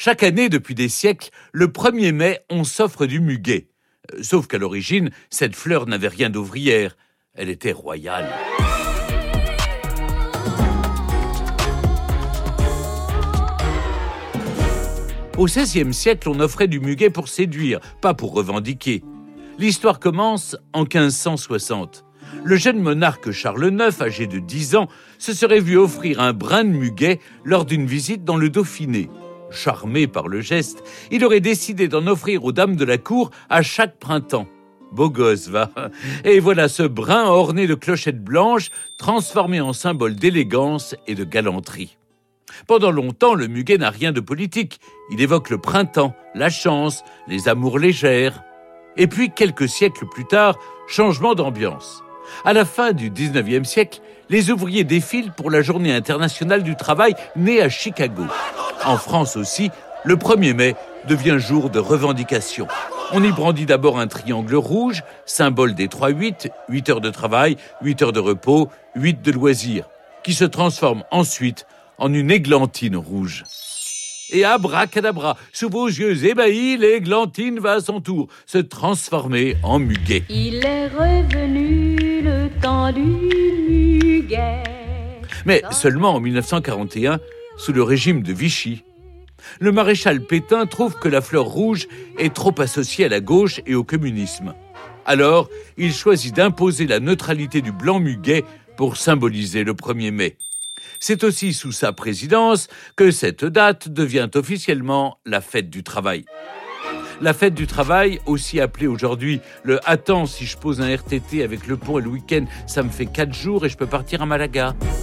Chaque année, depuis des siècles, le 1er mai, on s'offre du muguet. Sauf qu'à l'origine, cette fleur n'avait rien d'ouvrière. Elle était royale. Au XVIe siècle, on offrait du muguet pour séduire, pas pour revendiquer. L'histoire commence en 1560. Le jeune monarque Charles IX, âgé de 10 ans, se serait vu offrir un brin de muguet lors d'une visite dans le Dauphiné. Charmé par le geste, il aurait décidé d'en offrir aux dames de la cour à chaque printemps. Beau gosse, va. Et voilà ce brin orné de clochettes blanches, transformé en symbole d'élégance et de galanterie. Pendant longtemps, le muguet n'a rien de politique. Il évoque le printemps, la chance, les amours légères. Et puis, quelques siècles plus tard, changement d'ambiance. À la fin du 19e siècle, les ouvriers défilent pour la Journée internationale du travail née à Chicago. En France aussi, le 1er mai devient jour de revendication. On y brandit d'abord un triangle rouge, symbole des 3-8, 8 heures de travail, 8 heures de repos, 8 de loisirs, qui se transforme ensuite en une églantine rouge. Et abracadabra, sous vos yeux ébahis, l'églantine va à son tour se transformer en muguet. Il est revenu le temps du muguet. Mais seulement en 1941, sous le régime de Vichy. Le maréchal Pétain trouve que la fleur rouge est trop associée à la gauche et au communisme. Alors, il choisit d'imposer la neutralité du blanc muguet pour symboliser le 1er mai. C'est aussi sous sa présidence que cette date devient officiellement la fête du travail. La fête du travail, aussi appelée aujourd'hui le « Attends, si je pose un RTT avec le pont et le week-end, ça me fait 4 jours et je peux partir à Malaga ».